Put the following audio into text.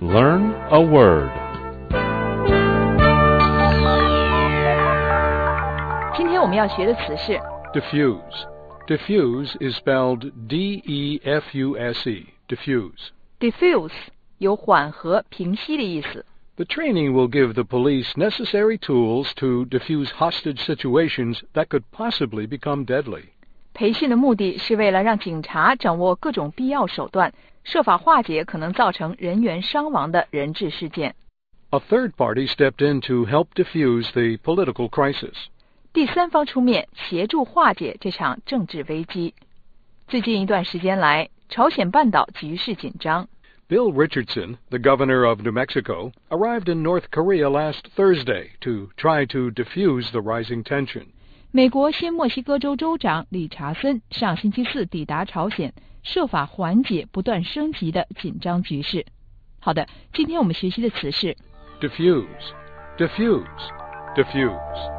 Learn a word. 今天我们要学的词是 diffuse. Diffuse is spelled D-E-F-U-S-E. Diffuse. diffuse， 有缓和、平息的意思。 The training will give the police necessary tools to diffuse hostage situations that could possibly become deadly. 培训的目的是为了让警察掌握各种必要手段，设法化解可能造成人员伤亡的人质事件。 A third party stepped in to help diffuse the political crisis. 第三方出面协助化解这场政治危机。最近一段时间来，朝鲜半岛局势紧张。 Bill Richardson, the governor of New Mexico, arrived in North Korea last Thursday to try to diffuse the rising tension. 美国新墨西哥州州长理查森上星期四抵达朝鲜，设法缓解不断升级的紧张局势。好的，今天我们学习的词是 diffuse, diffuse, diffuse.